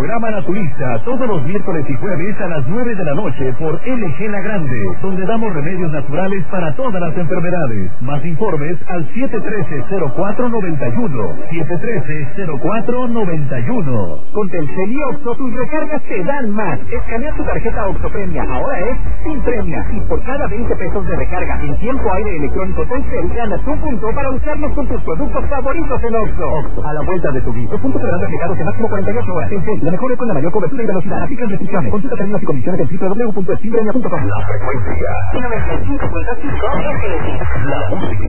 programa Naturista todos los miércoles y jueves a las 9 de la noche por LG La Grande, donde damos remedios naturales para todas las enfermedades. Más informes al 713-0491. 713-0491. Con Telcel y Oxxo, tus recargas te dan más. Escanea tu tarjeta Oxxo Premia, ahora es sin premia. Y por cada 20 pesos de recarga en tiempo aire electrónico Telcel, ganas un punto para usarlos con tus productos favoritos en Oxxo. Oxxo, a la vuelta de tu vida. Los puntos serán aplicados en máximo 48 horas. Telcel, la mejor red con la mayor cobertura y velocidad. Aplican restricciones. Consulta términos y condiciones en www.sinpremia.com. La frecuencia 95.5 FM. La música